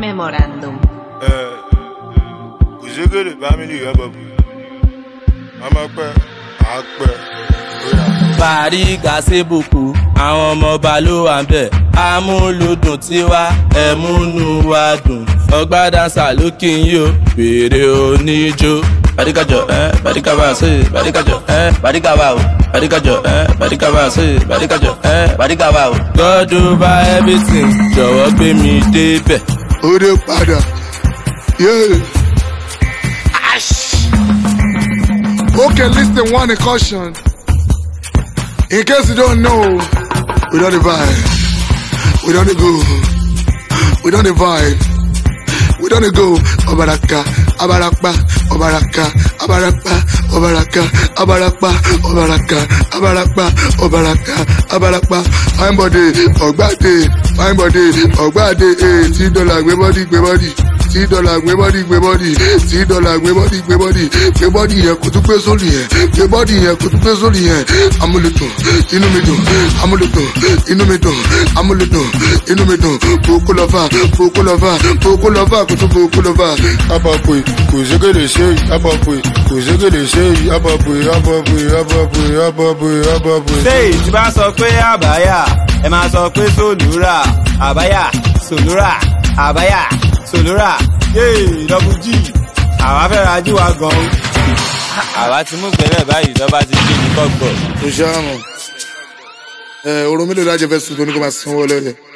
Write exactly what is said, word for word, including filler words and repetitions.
Memorandum. Kò ṣe kéde family yọ̀bọ̀ bù. Ọmọ pẹ́, àpẹ́, bóyá. Bàrígà Sébùkù, àwọn ọmọ ọba ló wà ń bẹ̀. Amúlùdùn tiwa, ẹ̀múnú wa dùn. Ọgbà dáńsà ló kí n yó, bèrè oníjó. Bàrígàjọ ẹ́ bàrígàbà ṣe bàrígàjọ ẹ́ bàrígàbà o. Bàrígàjọ ẹ́ bàrígàbà ṣe bàrígàjọ ẹ́ bàrígàbà o. God over everything, jọ̀wọ́ gbé mi débẹ̀. Ó dé padà, yeah. Okay, listen, one caution. In case you don't know, we don't vibe. We don't go. We don't vibe. We don't go. Obaraka, Abaraka, Obaraka, Abaraka, Obaraka, Abaraka, Obaraka, Abaraka, Obaraka, Abaraka. Fine body, Ogbade, fine body, Ogbade, eh, ten dollar, gbé body, gbé body. Ten dollar, gbé body, gbé body. Ten dollar, gbé body, gbé body. Gbé body yẹn kò tún pé sórí yẹn. Gbé body yẹn kò tún pé sórí yẹn. Amúlùdùn, inú mi dùn. Amúlùdùn, inú mi dùn. Amúlùdùn, inú mi dùn. Boko lọ́fà, boko lọ́fà, boko lọ́fà, kò tún boko lọ́fà. Abapwe, kò ṣe kéde ṣe yìí. Abapwe, kò ṣe kéde ṣe yìí. Abapwe, Abapwe, Abapwe, Abapwe, Abapwe. Ṣé ìtì bá sọ pé àbáyà, ẹ máa sọ pé sòlúrà, àbáyà, sòlúrà, àbáyà, sòlúrà. Yéè, double G, àwa fẹ́ ra jí wa gan-an. Àwa ti mú gbẹ́lẹ̀ báyìí lọ́ba ti gbé ní kọ́gbọ̀. Mo ṣe àmọ̀. Ẹ orun mélòó lájẹ fẹ́ sùn tó ní kó máa sanwó lẹ́lẹ̀.